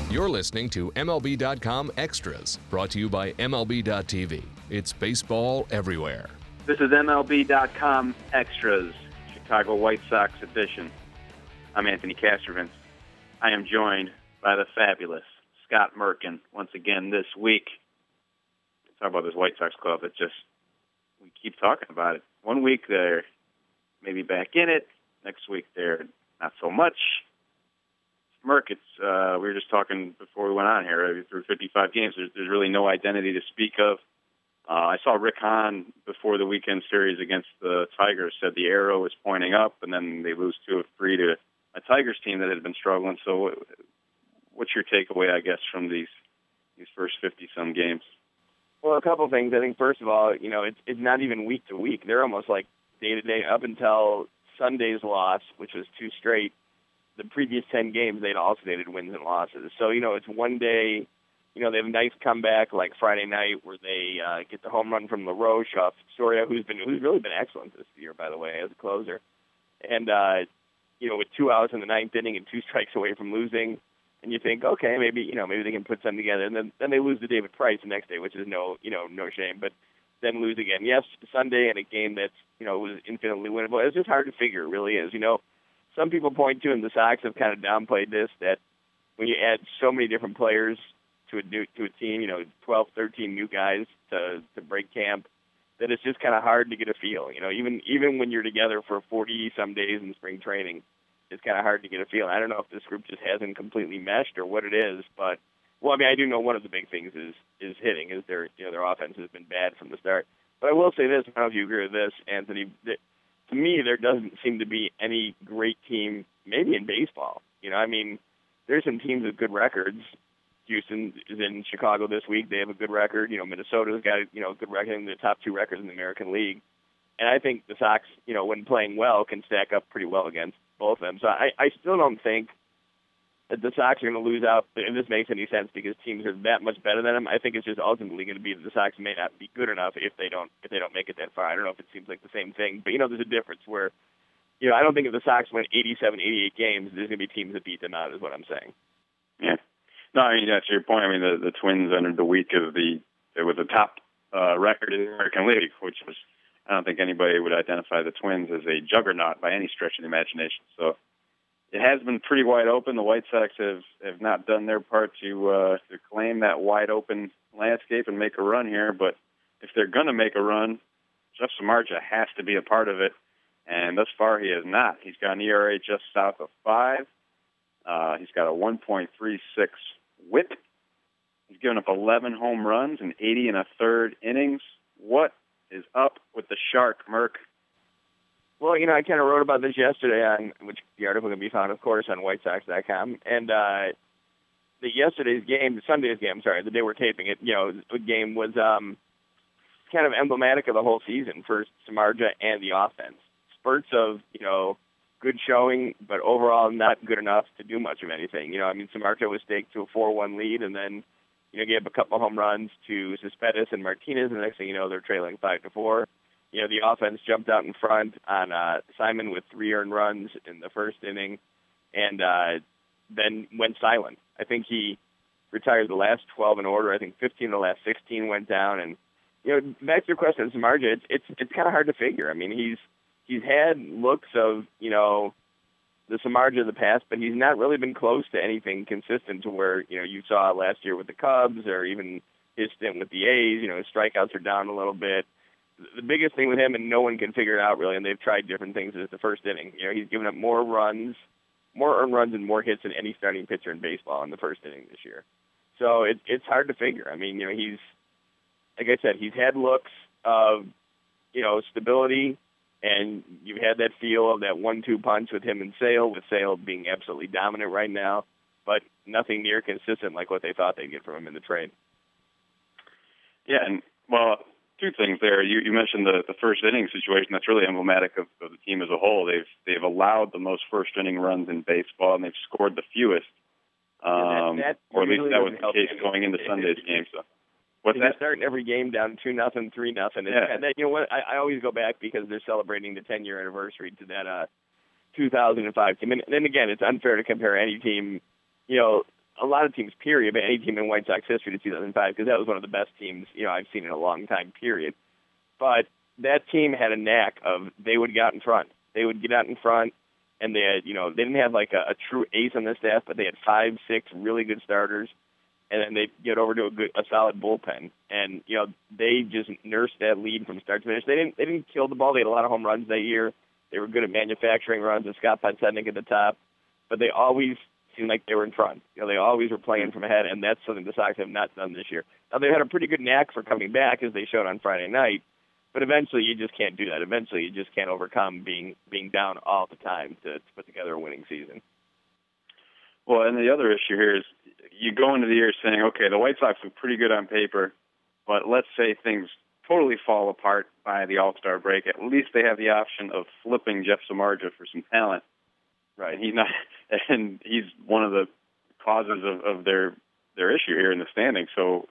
You're listening to MLB.com Extras, brought to you by MLB.tv. It's baseball everywhere. This is MLB.com Extras, Chicago White Sox edition. I'm Anthony Castrovins. I am joined by the fabulous Scott Merkin once again this week. Talk about this White Sox club that we keep talking about it. One week they're maybe back in it. Next week they're not so much. Merk, we were just talking before we went on here, through 55 games, there's really no identity to speak of. I saw Rick Hahn before the weekend series against the Tigers said the arrow is pointing up, and then they lose 2 of 3 to a Tigers team that had been struggling. So what's your takeaway, I guess, from these first 50-some games? Well, a couple of things. I think, first of all, it's not even week to week. They're almost like day-to-day up until Sunday's loss, which was 2 straight. The previous 10 games, they'd alternated wins and losses. So, it's one day, they have a nice comeback like Friday night where they get the home run from LaRoche off Soria, who's really been excellent this year, by the way, as a closer. And, with 2 outs in the 9th inning and 2 strikes away from losing, and you think, okay, maybe they can put something together. And then they lose to David Price the next day, which is no shame, but then lose again. Yes, Sunday in a game that's, was infinitely winnable. It's just hard to figure, it really is. Some people point to, and the Sox have kind of downplayed this, that when you add so many different players to a team, 12, 13 new guys to break camp, that it's just kind of hard to get a feel. Even when you're together for 40-some days in spring training, it's kind of hard to get a feel. I don't know if this group just hasn't completely meshed or what it is, but I do know one of the big things is hitting. Is their offense has been bad from the start. But I will say this, I don't know if you agree with this, Anthony. To me, there doesn't seem to be any great team, maybe in baseball. There's some teams with good records. Houston is in Chicago this week. They have a good record. Minnesota's got a good record in the top 2 records in the American League. And I think the Sox, when playing well, can stack up pretty well against both of them. So I still don't think that the Sox are going to lose out, and this makes any sense because teams are that much better than them. I think it's just ultimately going to be that the Sox may not be good enough if they don't make it that far. I don't know if it seems like the same thing, but there's a difference where, I don't think if the Sox win 87, 88 games, there's going to be teams that beat them out, is what I'm saying. Yeah. No, that's your point. The Twins entered the week with the top record in the American League, which was, I don't think anybody would identify the Twins as a juggernaut by any stretch of the imagination. So it has been pretty wide open. The White Sox have not done their part to claim that wide open landscape and make a run here. But if they're going to make a run, Jeff Samardzija has to be a part of it. And thus far, he has not. He's got an ERA just south of 5. He's got a 1.36 WHIP. He's given up 11 home runs in 80 1/3 innings. What is up with the Shark, Merk? Well, I kind of wrote about this yesterday, on which the article can be found, of course, on WhiteSox.com. And Sunday's game, the day we're taping it, the game was kind of emblematic of the whole season for Samardzija and the offense. Spurts of, good showing, but overall not good enough to do much of anything. Samardzija was staked to a 4-1 lead, and then, gave a couple home runs to Cespedes and Martinez, and the next thing you know, they're trailing 5-4. The offense jumped out in front on Simon with 3 earned runs in the first inning, and then went silent. I think he retired the last 12 in order. I think 15 of the last 16 went down. And back to your question on Samardzija, it's kind of hard to figure. He's had looks of the Samardzija of the past, but he's not really been close to anything consistent to where you saw last year with the Cubs or even his stint with the A's. His strikeouts are down a little bit. The biggest thing with him, and no one can figure it out really, and they've tried different things, is the first inning. He's given up more earned runs, and more hits than any starting pitcher in baseball in the first inning this year. So it's hard to figure. He's, like I said, he's had looks of, stability, and you've had that feel of that 1-2 punch with him and Sale, with Sale being absolutely dominant right now, but nothing near consistent like what they thought they'd get from him in the trade. Yeah, and, 2 things there. You mentioned the first inning situation. That's really emblematic of the team as a whole. They've allowed the most first inning runs in baseball, and they've scored the fewest. Or at least that was the case going into Sunday's game. So, what's that? Starting every game down 2-0, 3-0. Yeah. And you know what? I always go back because they're celebrating the 10-year anniversary to that 2005 team. And then again, it's unfair to compare any team. a lot of teams, period, but any team in White Sox history to 2005, because that was one of the best teams, I've seen in a long time, period. But that team had a knack of they would get out in front. They would get out in front, and they had, they didn't have like a true ace on their staff, but they had 5, 6 really good starters, and then they'd get over to a solid bullpen. And, they just nursed that lead from start to finish. They didn't kill the ball. They had a lot of home runs that year. They were good at manufacturing runs with Scott Podsednik at the top, but they always seemed like they were in front. They always were playing from ahead, and that's something the Sox have not done this year. Now, they had a pretty good knack for coming back, as they showed on Friday night, but eventually you just can't do that. Eventually you just can't overcome being down all the time to put together a winning season. Well, and the other issue here is you go into the year saying, okay, the White Sox look pretty good on paper, but let's say things totally fall apart by the All-Star break. At least they have the option of flipping Jeff Samardzija for some talent. Right. He's one of the causes of their issue here in the standings. So,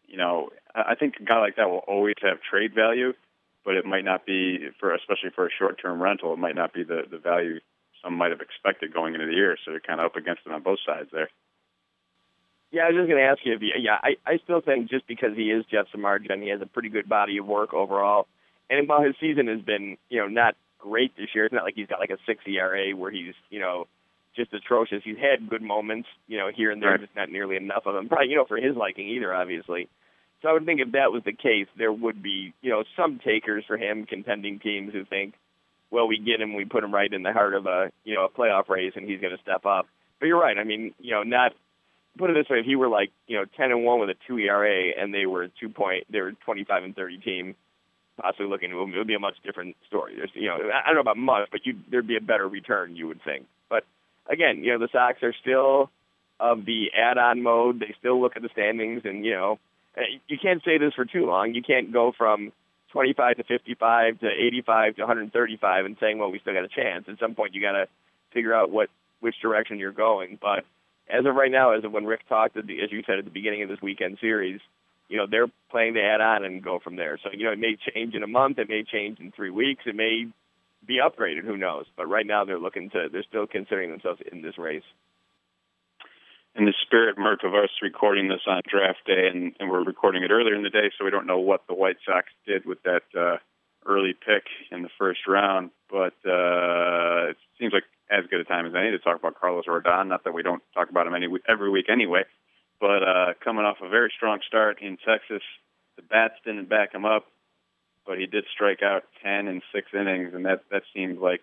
I think a guy like that will always have trade value, but it might not be especially for a short-term rental, it might not be the value some might have expected going into the year. So they're kind of up against it on both sides there. Yeah, I was just going to ask you I still think just because he is Jeff Samardzija and he has a pretty good body of work overall, and while his season has been, not great this year, it's not like he's got like a 6 ERA where he's, just atrocious. He's had good moments, here and there, right. Just not nearly enough of them. Probably, for his liking either, obviously. So I would think if that was the case, there would be, some takers for him, contending teams who think, well, we get him, we put him right in the heart of a playoff race, and he's going to step up. But you're right. I mean, not put it this way: if he were like 10-1 with a 2 ERA, and they were 25-30 team, possibly looking, it would be a much different story. There's, I don't know about much, but there'd be a better return, you would think. But again, the Sox are still of the add-on mode. They still look at the standings, and you can't say this for too long. You can't go from 25 to 55 to 85 to 135 and saying, well, we still got a chance. At some point, you got to figure out which direction you're going. But as of right now, as of when Rick talked, as you said at the beginning of this weekend series, they're playing the add-on and go from there. So, it may change in a month. It may change in 3 weeks. It may be upgraded. Who knows? But right now, they're still considering themselves in this race. In the spirit, Merck, of us recording this on draft day, and we're recording it earlier in the day, so we don't know what the White Sox did with that early pick in the first round. But it seems like as good a time as any to talk about Carlos Rodon. Not that we don't talk about him every week anyway, but coming off a very strong start in Texas, the bats didn't back him up, but he did strike out 10 in 6 innings, and that seemed like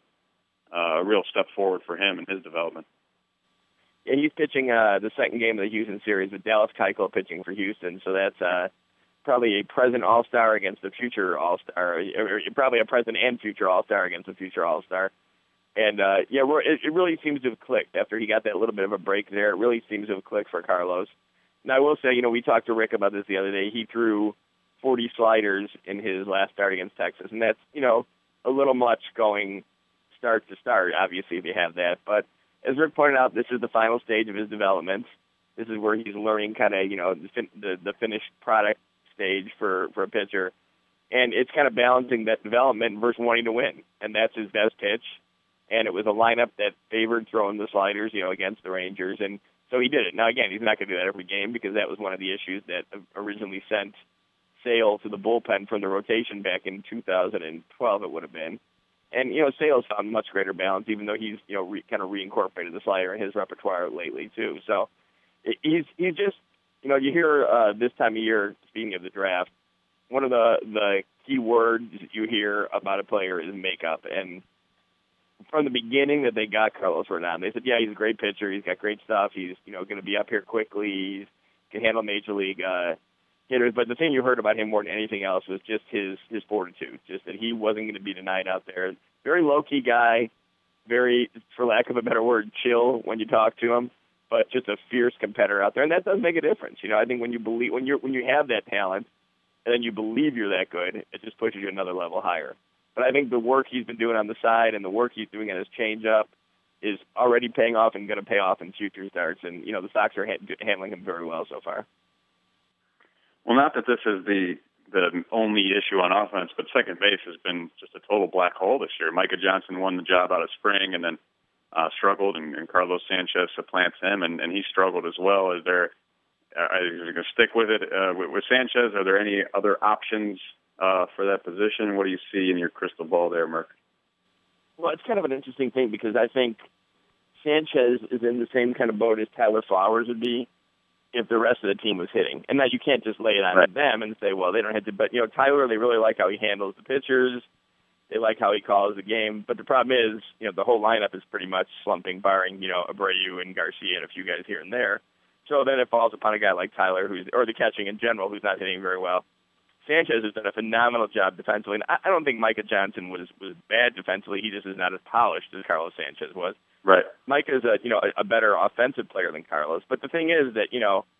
a real step forward for him in his development. Yeah, he's pitching the second game of the Houston series with Dallas Keuchel pitching for Houston. So that's probably a present All-Star against a future All-Star, or probably a present and future All-Star against a future All-Star. And, it really seems to have clicked after he got that little bit of a break there. It really seems to have clicked for Carlos. Now, I will say, we talked to Rick about this the other day. He threw 40 sliders in his last start against Texas, and that's, a little much going start to start, obviously, if you have that. But as Rick pointed out, this is the final stage of his development. This is where he's learning kind of, the finished product stage for a pitcher. And it's kind of balancing that development versus wanting to win. And that's his best pitch. And it was a lineup that favored throwing the sliders, against the Rangers. And so he did it. Now, again, he's not going to do that every game because that was one of the issues that originally sent Sale to the bullpen from the rotation back in 2012, it would have been. And, Sale's found much greater balance, even though he's, kind of reincorporated the slider in his repertoire lately, too. So he's just, you hear this time of year, speaking of the draft, one of the key words you hear about a player is makeup. And from the beginning that they got Carlos Rodon, they said, yeah, he's a great pitcher. He's got great stuff. He's, going to be up here quickly. He can handle major league hitters. But the thing you heard about him more than anything else was just his fortitude, just that he wasn't going to be denied out there. Very low-key guy, very, for lack of a better word, chill when you talk to him, but just a fierce competitor out there. And that does make a difference. I think when you have that talent and then you believe you're that good, it just pushes you another level higher. But I think the work he's been doing on the side and the work he's doing on his changeup is already paying off and going to pay off in future starts. And, the Sox are handling him very well so far. Well, not that this is the only issue on offense, but second base has been just a total black hole this year. Micah Johnson won the job out of spring, and then struggled, and Carlos Sanchez supplants him, and he struggled as well. Are you going to stick with it with Sanchez? Are there any other options for that position? What do you see in your crystal ball there, Merck? Well, it's kind of an interesting thing because I think Sanchez is in the same kind of boat as Tyler Flowers would be if the rest of the team was hitting. And now you can't just lay it on them and say, well, they don't hit it. But, Tyler, they really like how he handles the pitchers. They like how he calls the game. But the problem is, the whole lineup is pretty much slumping, barring, Abreu and Garcia and a few guys here and there. So then it falls upon a guy like Tyler, or the catching in general, who's not hitting very well. Sanchez has done a phenomenal job defensively. And I don't think Micah Johnson was bad defensively. He just is not as polished as Carlos Sanchez was. Right. Micah is a better offensive player than Carlos. But the thing is that,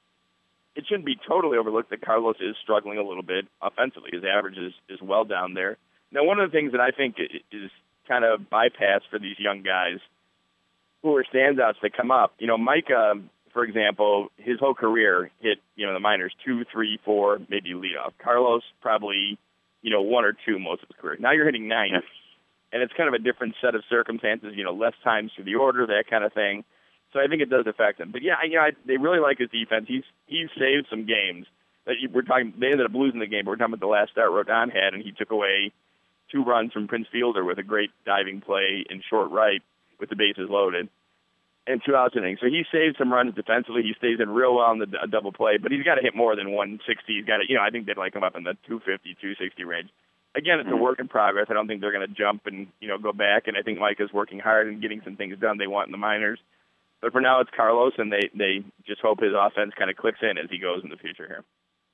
it shouldn't be totally overlooked that Carlos is struggling a little bit offensively. His average is well down there. Now, one of the things that I think is kind of bypassed for these young guys who are standouts that come up, Micah, for example, his whole career hit, the minors 2, 3, 4, maybe leadoff. Carlos probably, 1 or 2 most of his career. Now you're hitting 9, and it's kind of a different set of circumstances, less times through the order, that kind of thing. So I think it does affect him. But yeah, they really like his defense. He's saved some games. They ended up losing the game, but we're talking about the last start Rodon had, and he took away 2 runs from Prince Fielder with a great diving play in short right with the bases loaded. And 2 outs innings. So he saved some runs defensively. He stays in real well in the double play, but he's got to hit more than 160. He's got to, I think they'd like him up in the 250, 260 range. Again, it's a work in progress. I don't think they're going to jump and, go back. And I think Micah's working hard and getting some things done they want in the minors. But for now, it's Carlos, and they just hope his offense kind of clicks in as he goes in the future here.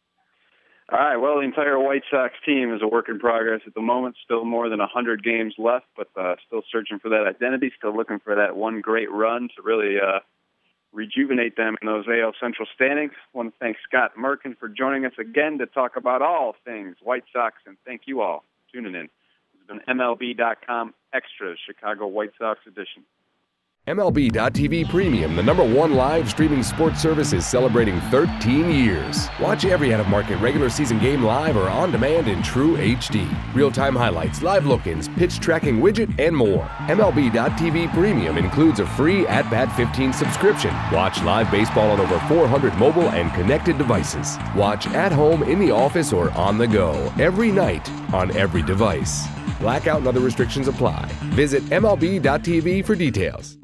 All right, well, the entire White Sox team is a work in progress at the moment. Still more than 100 games left, but still searching for that identity, still looking for that one great run to really rejuvenate them in those AL Central standings. I want to thank Scott Merkin for joining us again to talk about all things White Sox, and thank you all for tuning in. This has been MLB.com Extras, Chicago White Sox edition. MLB.tv Premium, the #1 live streaming sports service, is celebrating 13 years. Watch every out-of-market regular season game live or on demand in true HD. Real-time highlights, live look-ins, pitch tracking widget, and more. MLB.tv Premium includes a free At-Bat 15 subscription. Watch live baseball on over 400 mobile and connected devices. Watch at home, in the office, or on the go, every night, on every device. Blackout and other restrictions apply. Visit MLB.tv for details.